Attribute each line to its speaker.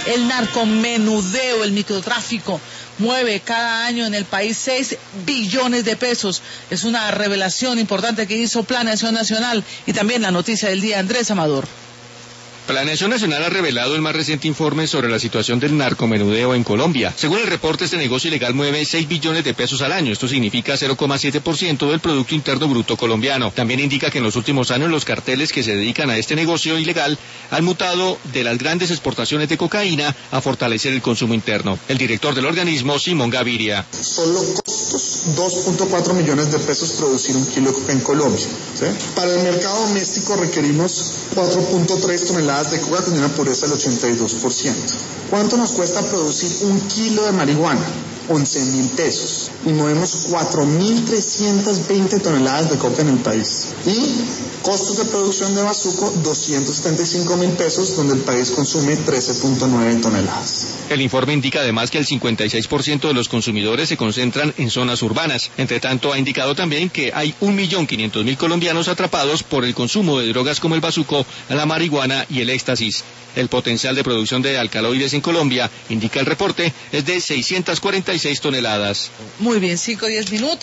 Speaker 1: El narcomenudeo, el microtráfico, mueve cada año en el país 6 billones de pesos. Es una revelación importante que hizo Planeación Nacional. Y también la noticia del día, Andrés Amador.
Speaker 2: Planeación Nacional ha revelado el más reciente informe sobre la situación del narcomenudeo en Colombia. Según el reporte, este negocio ilegal mueve 6 billones de pesos al año. Esto significa 0,7% del Producto Interno Bruto colombiano. También indica que en los últimos años los carteles que se dedican a este negocio ilegal han mutado de las grandes exportaciones de cocaína a fortalecer el consumo interno. El director del organismo, Simón Gaviria.
Speaker 3: Solo costos 2.4 millones de pesos producir un kilo de coca en Colombia, ¿sí? Para el mercado doméstico requerimos 4.3 toneladas de coca con una pureza del 82%. ¿Cuánto nos cuesta producir un kilo de marihuana? 11.000 pesos. Y movemos 4.320 toneladas de coca en el país. Y costos de producción de bazuco, 275.000 pesos, donde el país consume 13.9 toneladas.
Speaker 2: El informe indica además que el 56% de los consumidores se concentran en zonas urbanas. Entre tanto, ha indicado también que hay 1.500.000 colombianos atrapados por el consumo de drogas como el bazuco, la marihuana y el éxtasis. El potencial de producción de alcaloides en Colombia, indica el reporte, es de 646 toneladas.
Speaker 1: Muy bien, 5 o 10 minutos.